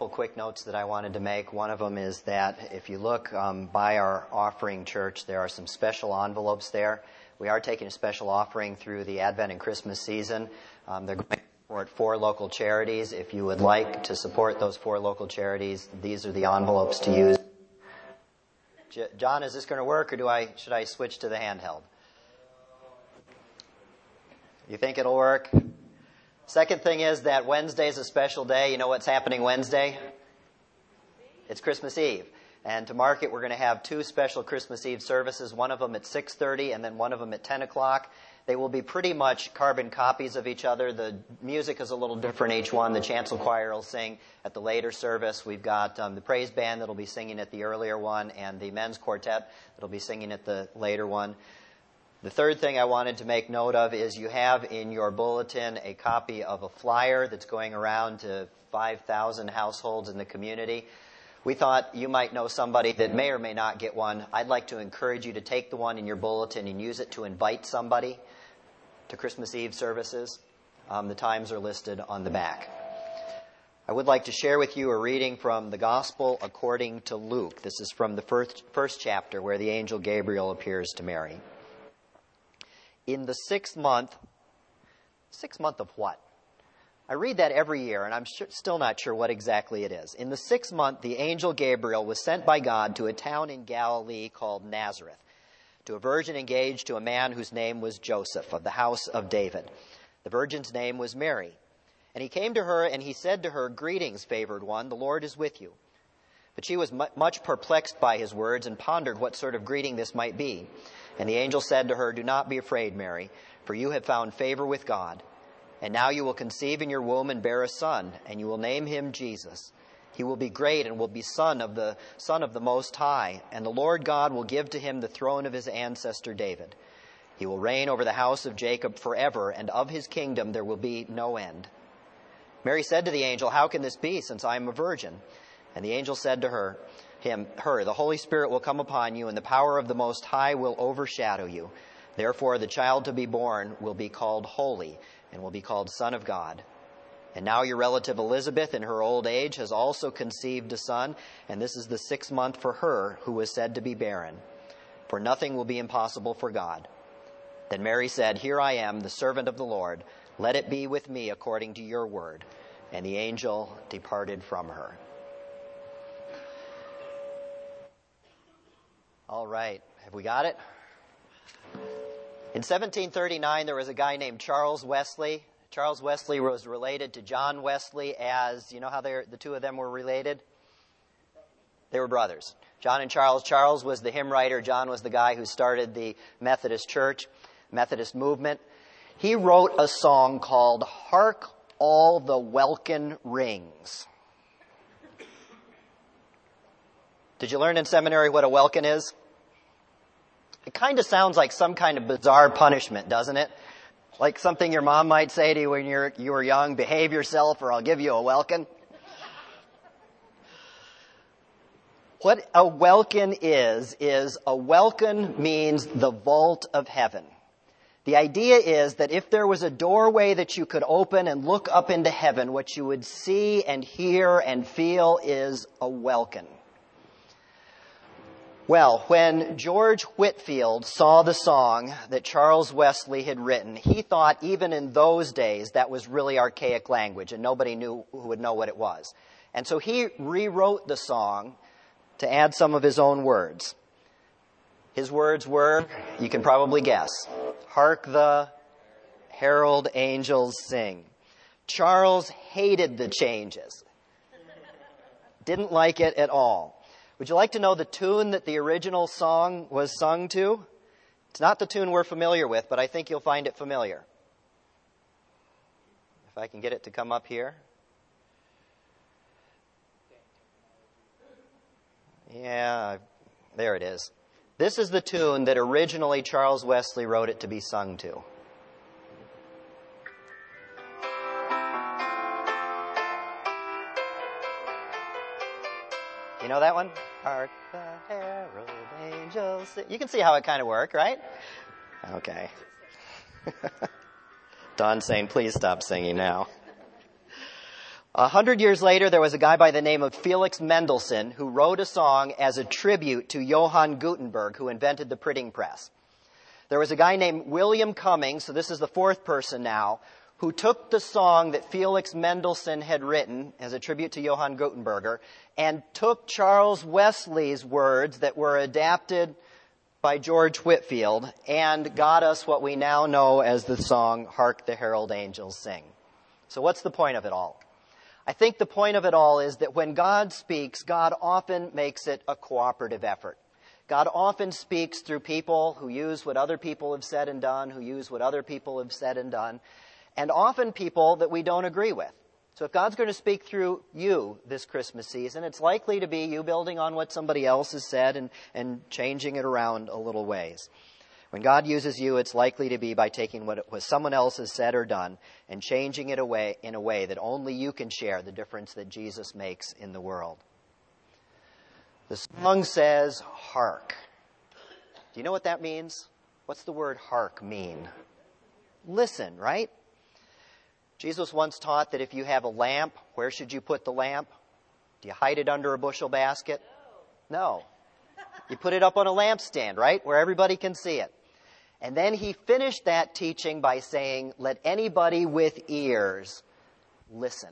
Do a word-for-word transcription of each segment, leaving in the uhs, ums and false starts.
couple quick notes that I wanted to make. One of them is that if you look um, by our offering church, there are some special envelopes there. We are taking a special offering through the Advent and Christmas season. Um, they're going to support four local charities. If you would like to support those four local charities, these are the envelopes to use. J- John, is this going to work, or do I should I switch to the handheld? You think it'll work? Second thing is that Wednesday is a special day. You know what's happening Wednesday? It's Christmas Eve. And to mark it, we're going to have two special Christmas Eve services, one of them at six thirty and then one of them at ten o'clock. They will be pretty much carbon copies of each other. The music is a little different each one. The chancel choir will sing at the later service. We've got um, the praise band that will be singing at the earlier one, and the men's quartet that will be singing at the later one. The third thing I wanted to make note of is you have in your bulletin a copy of a flyer that's going around to five thousand households in the community. We thought you might know somebody that may or may not get one. I'd like to encourage you to take the one in your bulletin and use it to invite somebody to Christmas Eve services. Um, the times are listed on the back. I would like to share with you a reading from the Gospel according to Luke. This is from the first, first chapter where the angel Gabriel appears to Mary. In the sixth month, sixth month of what? I read that every year, and I'm sure, still not sure what exactly it is. In the sixth month, the angel Gabriel was sent by God to a town in Galilee called Nazareth, to a virgin engaged to a man whose name was Joseph, of the house of David. The virgin's name was Mary. And he came to her, and he said to her, "Greetings, favored one, the Lord is with you." But she was much perplexed by his words and pondered what sort of greeting this might be. And the angel said to her, "Do not be afraid, Mary, for you have found favor with God. And now you will conceive in your womb and bear a son, and you will name him Jesus. He will be great and will be son of the Son of the Most High, and the Lord God will give to him the throne of his ancestor David. He will reign over the house of Jacob forever, and of his kingdom there will be no end." Mary said to the angel, "How can this be, since I am a virgin?" And the angel said to her, him, her, "The Holy Spirit will come upon you, and the power of the Most High will overshadow you. Therefore, the child to be born will be called Holy, and will be called Son of God. And now your relative Elizabeth, in her old age, has also conceived a son, and this is the sixth month for her who was said to be barren. For nothing will be impossible for God." Then Mary said, "Here I am, the servant of the Lord. Let it be with me according to your word." And the angel departed from her. All right, have we got it? In seventeen thirty-nine, there was a guy named Charles Wesley. Charles Wesley was related to John Wesley as, you know how the two of them were related? They were brothers. John and Charles. Charles was the hymn writer. John was the guy who started the Methodist Church, Methodist movement. He wrote a song called "Hark All the Welkin Rings." Did you learn in seminary what a welkin is? It kind of sounds like some kind of bizarre punishment, doesn't it? Like something your mom might say to you when you're, you were young, "Behave yourself or I'll give you a welkin." What a welkin is, is a welkin means the vault of heaven. The idea is that if there was a doorway that you could open and look up into heaven, what you would see and hear and feel is a welkin. Well, when George Whitefield saw the song that Charles Wesley had written, he thought even in those days that was really archaic language and nobody knew who would know what it was. And so he rewrote the song to add some of his own words. His words were, you can probably guess, "Hark the herald angels sing." Charles hated the changes. Didn't like it at all. Would you like to know the tune that the original song was sung to? It's not the tune we're familiar with, but I think you'll find it familiar. If I can get it to come up here. Yeah, there it is. This is the tune that originally Charles Wesley wrote it to be sung to. You know that one? Hark the herald angels sing. You can see how it kind of worked, right? Okay. Don's saying, "Please stop singing now." A hundred years later, there was a guy by the name of Felix Mendelssohn who wrote a song as a tribute to Johann Gutenberg, who invented the printing press. There was a guy named William Cummings, so this is the fourth person now, who took the song that Felix Mendelssohn had written as a tribute to Johann Gutenberg and took Charles Wesley's words that were adapted by George Whitefield and got us what we now know as the song, Hark the Herald Angels Sing. So what's the point of it all? I think the point of it all is that when God speaks, God often makes it a cooperative effort. God often speaks through people who use what other people have said and done, who use what other people have said and done, and often people that we don't agree with. So if God's going to speak through you this Christmas season, it's likely to be you building on what somebody else has said and, and changing it around a little ways. When God uses you, it's likely to be by taking what, what someone else has said or done and changing it away in a way that only you can share the difference that Jesus makes in the world. The song says, hark. Do you know what that means? What's the word hark mean? Listen, right? Jesus once taught that if you have a lamp, where should you put the lamp? Do you hide it under a bushel basket? No. You put it up on a lampstand, right? Where everybody can see it. And then he finished that teaching by saying, let anybody with ears listen.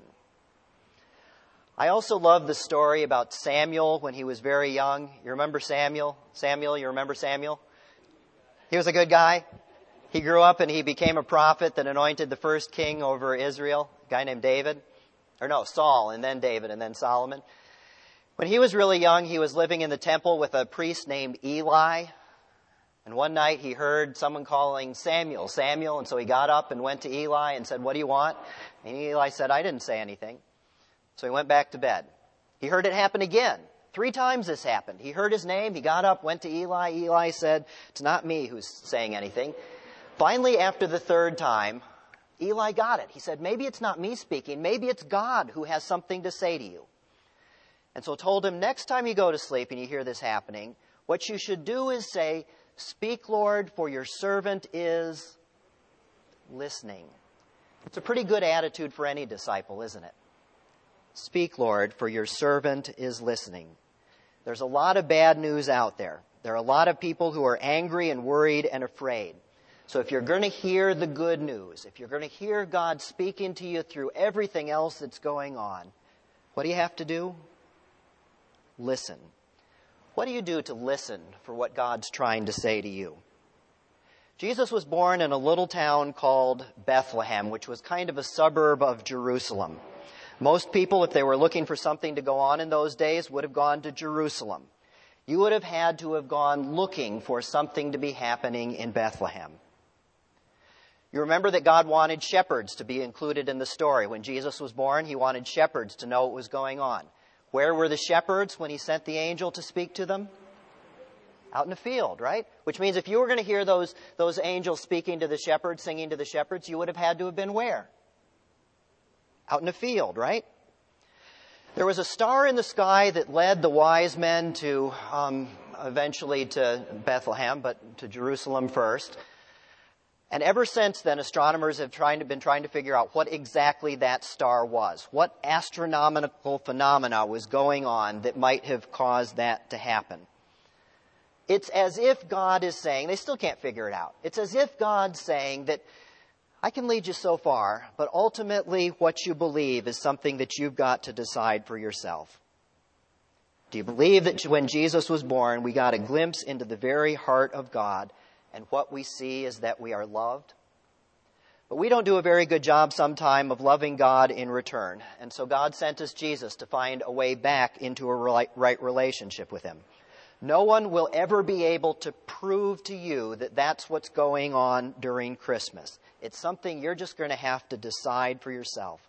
I also love the story about Samuel when he was very young. You remember Samuel? Samuel, you remember Samuel? He was a good guy. He grew up and he became a prophet that anointed the first king over Israel, a guy named David. Or no, Saul, and then David, and then Solomon. When he was really young, he was living in the temple with a priest named Eli. And one night he heard someone calling Samuel, Samuel, and so he got up and went to Eli and said, what do you want? And Eli said, I didn't say anything. So he went back to bed. He heard it happen again. Three times this happened. He heard his name, he got up, went to Eli. Eli said, it's not me who's saying anything. Finally, after the third time, Eli got it. He said, maybe it's not me speaking, maybe it's God who has something to say to you. And so told him, next time you go to sleep and you hear this happening, what you should do is say, speak, Lord, for your servant is listening. It's a pretty good attitude for any disciple, isn't it? Speak, Lord, for your servant is listening. There's a lot of bad news out there. There are a lot of people who are angry and worried and afraid. So if you're going to hear the good news, if you're going to hear God speaking to you through everything else that's going on, what do you have to do? Listen. What do you do to listen for what God's trying to say to you? Jesus was born in a little town called Bethlehem, which was kind of a suburb of Jerusalem. Most people, if they were looking for something to go on in those days, would have gone to Jerusalem. You would have had to have gone looking for something to be happening in Bethlehem. You remember that God wanted shepherds to be included in the story. When Jesus was born, he wanted shepherds to know what was going on. Where were the shepherds when he sent the angel to speak to them? Out in the field, right? Which means if you were going to hear those, those angels speaking to the shepherds, singing to the shepherds, you would have had to have been where? Out in the field, right? There was a star in the sky that led the wise men to, um, eventually to Bethlehem, but to Jerusalem first. And ever since then, astronomers have trying to, been trying to figure out what exactly that star was. What astronomical phenomena was going on that might have caused that to happen. It's as if God is saying, they still can't figure it out. It's as if God's saying that I can lead you so far, but ultimately what you believe is something that you've got to decide for yourself. Do you believe that when Jesus was born, we got a glimpse into the very heart of God, and what we see is that we are loved? But we don't do a very good job sometime of loving God in return. And so God sent us Jesus to find a way back into a right relationship with him. No one will ever be able to prove to you that that's what's going on during Christmas. It's something you're just going to have to decide for yourself.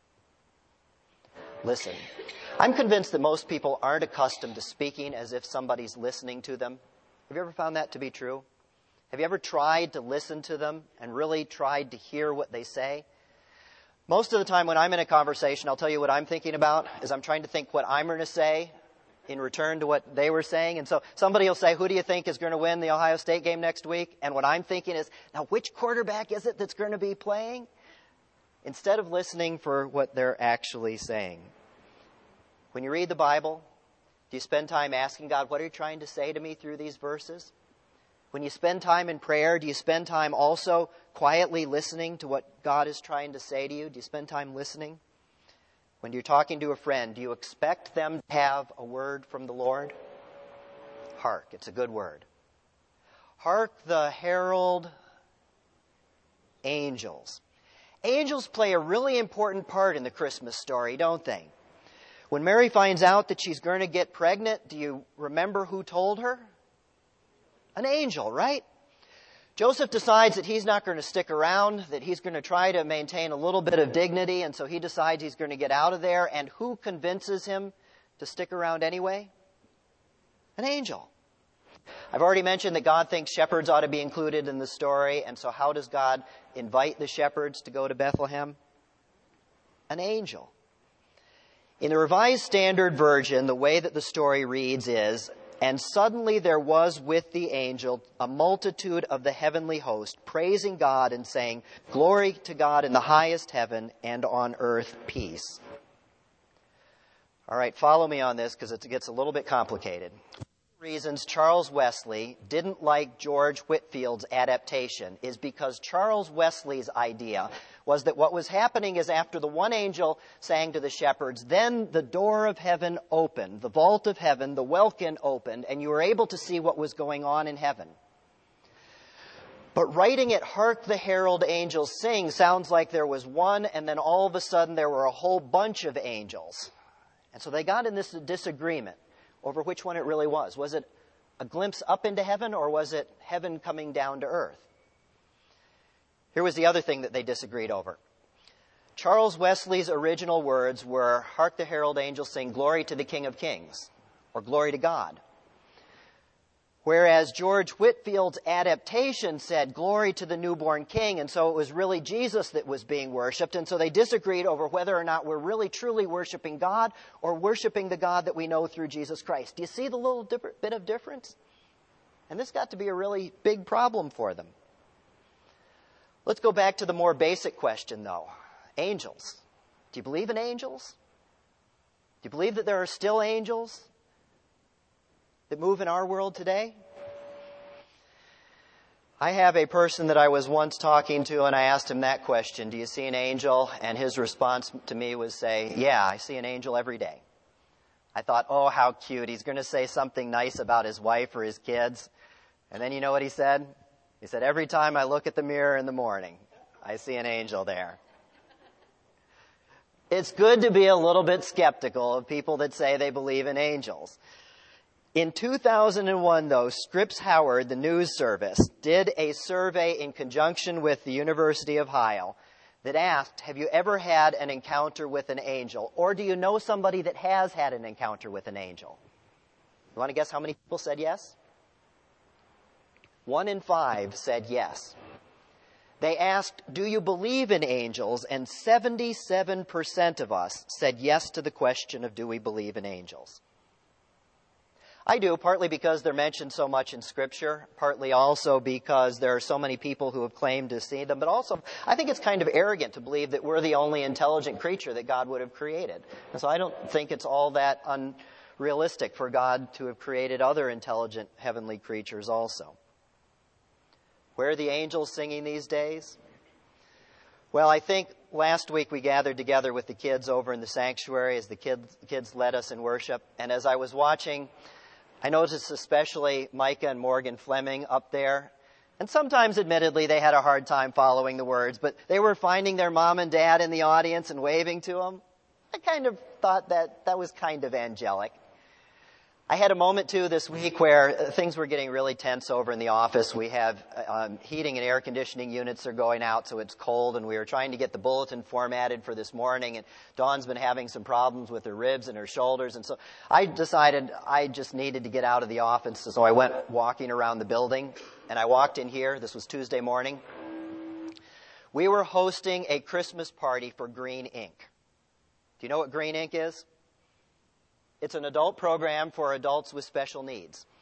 Listen, I'm convinced that most people aren't accustomed to speaking as if somebody's listening to them. Have you ever found that to be true? Have you ever tried to listen to them and really tried to hear what they say? Most of the time when I'm in a conversation, I'll tell you what I'm thinking about is I'm trying to think what I'm going to say in return to what they were saying. And so somebody will say, who do you think is going to win the Ohio State game next week? And what I'm thinking is, now which quarterback is it that's going to be playing? instead of listening for what they're actually saying. When you read the Bible, do you spend time asking God, what are you trying to say to me through these verses? When you spend time in prayer, do you spend time also quietly listening to what God is trying to say to you? Do you spend time listening? When you're talking to a friend, do you expect them to have a word from the Lord? Hark, it's a good word. Hark the herald angels. Angels play a really important part in the Christmas story, don't they? When Mary finds out that she's going to get pregnant, do you remember who told her? An angel, right? Joseph decides that he's not going to stick around, that he's going to try to maintain a little bit of dignity, and so he decides he's going to get out of there. And who convinces him to stick around anyway? An angel. I've already mentioned that God thinks shepherds ought to be included in the story, and so how does God invite the shepherds to go to Bethlehem? An angel. In the Revised Standard Version, the way that the story reads is, "And suddenly there was with the angel a multitude of the heavenly host, praising God and saying, 'Glory to God in the highest heaven, and on earth peace.'" All right, follow me on this because it gets a little bit complicated. Reasons Charles Wesley didn't like George Whitefield's adaptation is because Charles Wesley's idea was that what was happening is after the one angel sang to the shepherds, then the door of heaven opened, the vault of heaven, the welkin opened, and you were able to see what was going on in heaven. But writing it, "Hark the herald angels sing," sounds like there was one, and then all of a sudden there were a whole bunch of angels. And so they got in this disagreement over which one it really was. Was it a glimpse up into heaven, or was it heaven coming down to earth? Here was the other thing that they disagreed over. Charles Wesley's original words were, "Hark the herald angels sing, glory to the King of Kings," or glory to God. Whereas George Whitefield's adaptation said, "Glory to the newborn King," and so it was really Jesus that was being worshipped, and so they disagreed over whether or not we're really truly worshiping God or worshiping the God that we know through Jesus Christ. Do you see the little different bit of difference? And this got to be a really big problem for them. Let's go back to the more basic question, though. Angels. Do you believe in angels? Do you believe that there are still angels that move in our world today? I have a person that I was once talking to, and I asked him that question, "Do you see an angel?" And his response to me was say, "Yeah, I see an angel every day." I thought, oh, how cute. He's going to say something nice about his wife or his kids. And then you know what he said? He said, "Every time I look at the mirror in the morning, I see an angel there." It's good to be a little bit skeptical of people that say they believe in angels. In two thousand one, though, Scripps Howard, the news service, did a survey in conjunction with the University of Ohio that asked, have you ever had an encounter with an angel? Or do you know somebody that has had an encounter with an angel? You want to guess how many people said yes? One in five said yes. They asked, do you believe in angels? And seventy-seven percent of us said yes to the question of do we believe in angels. I do, partly because they're mentioned so much in Scripture, partly also because there are so many people who have claimed to see them, but also I think it's kind of arrogant to believe that we're the only intelligent creature that God would have created. And so I don't think it's all that unrealistic for God to have created other intelligent heavenly creatures also. Where are the angels singing these days? Well, I think last week we gathered together with the kids over in the sanctuary as the kids, kids led us in worship. And as I was watching, I noticed especially Micah and Morgan Fleming up there. And sometimes, admittedly, they had a hard time following the words, but they were finding their mom and dad in the audience and waving to them. I kind of thought that that was kind of angelic. I had a moment, too, this week where things were getting really tense over in the office. We have um, heating and air conditioning units are going out, so it's cold, and we were trying to get the bulletin formatted for this morning, and Dawn's been having some problems with her ribs and her shoulders, and so I decided I just needed to get out of the office, so I went walking around the building, and I walked in here. This was Tuesday morning. We were hosting a Christmas party for Green Ink. Do you know what Green Ink is? It's an adult program for adults with special needs.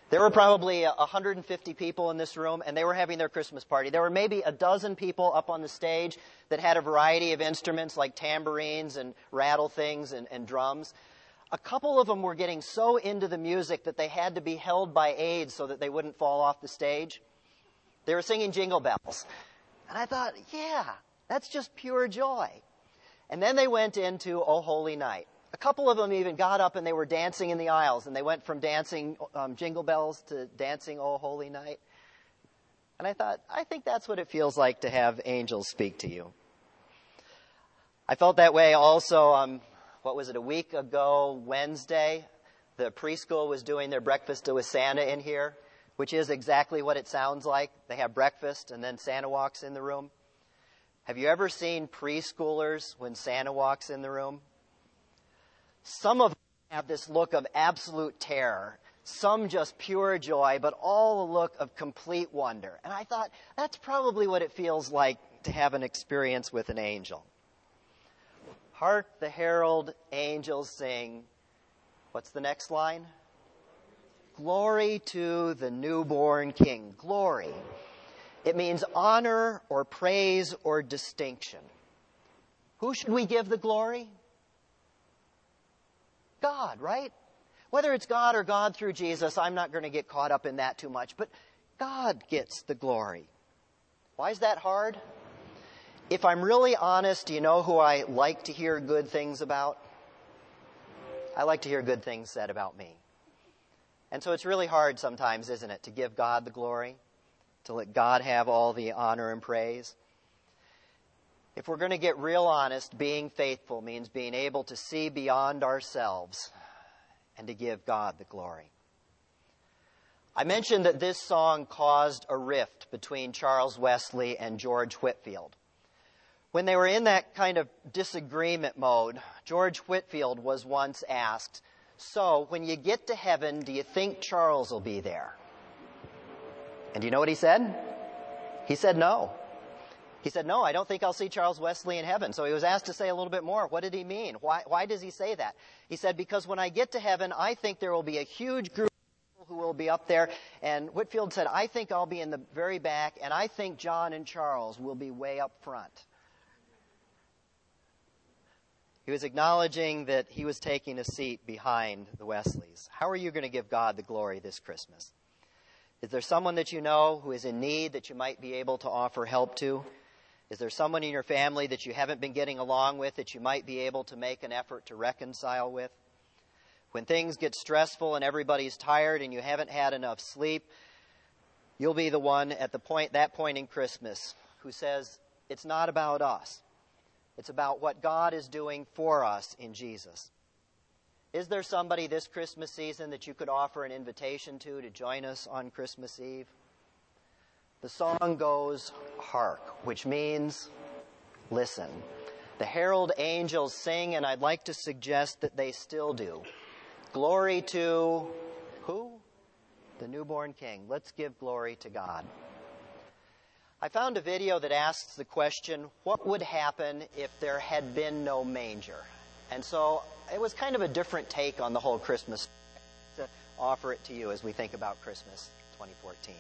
There were probably one hundred fifty people in this room, and they were having their Christmas party. There were maybe a dozen people up on the stage that had a variety of instruments like tambourines and rattle things and, and drums. A couple of them were getting so into the music that they had to be held by aides so that they wouldn't fall off the stage. They were singing Jingle Bells. And I thought, yeah, that's just pure joy. And then they went into O Holy Night. A couple of them even got up and they were dancing in the aisles, and they went from dancing um, Jingle Bells to dancing O Holy Night. And I thought, I think that's what it feels like to have angels speak to you. I felt that way also, um, what was it, a week ago, Wednesday, the preschool was doing their breakfast with Santa in here, which is exactly what it sounds like. They have breakfast and then Santa walks in the room. Have you ever seen preschoolers when Santa walks in the room? Some of them have this look of absolute terror, some just pure joy, but all a look of complete wonder. And I thought, that's probably what it feels like to have an experience with an angel. Hark the herald angels sing. What's the next line? Glory to the newborn King. Glory. It means honor or praise or distinction. Who should we give the glory? God, right? Whether it's God or God through Jesus, I'm not going to get caught up in that too much, but God gets the glory. Why is that hard? If I'm really honest, do you know who I like to hear good things about? I like to hear good things said about me. And so it's really hard sometimes, isn't it, to give God the glory, to let God have all the honor and praise. If we're going to get real honest, being faithful means being able to see beyond ourselves and to give God the glory. I mentioned that this song caused a rift between Charles Wesley and George Whitefield. When they were in that kind of disagreement mode, George Whitefield was once asked, "So, when you get to heaven, do you think Charles will be there?" And do you know what he said? He said no. He said, no, I don't think I'll see Charles Wesley in heaven. So he was asked to say a little bit more. What did he mean? Why, why does he say that? He said, because when I get to heaven, I think there will be a huge group of people who will be up there. And Whitefield said, I think I'll be in the very back, and I think John and Charles will be way up front. He was acknowledging that he was taking a seat behind the Wesleys. How are you going to give God the glory this Christmas? Is there someone that you know who is in need that you might be able to offer help to? Is there someone in your family that you haven't been getting along with that you might be able to make an effort to reconcile with? When things get stressful and everybody's tired and you haven't had enough sleep, you'll be the one at the point, that point in Christmas who says, it's not about us. It's about what God is doing for us in Jesus. Is there somebody this Christmas season that you could offer an invitation to to join us on Christmas Eve? The song goes, hark, which means listen. The herald angels sing, and I'd like to suggest that they still do. Glory to who? The newborn King. Let's give glory to God. I found a video that asks the question, what would happen if there had been no manger? And so it was kind of a different take on the whole Christmas to offer it to you as we think about Christmas twenty fourteen.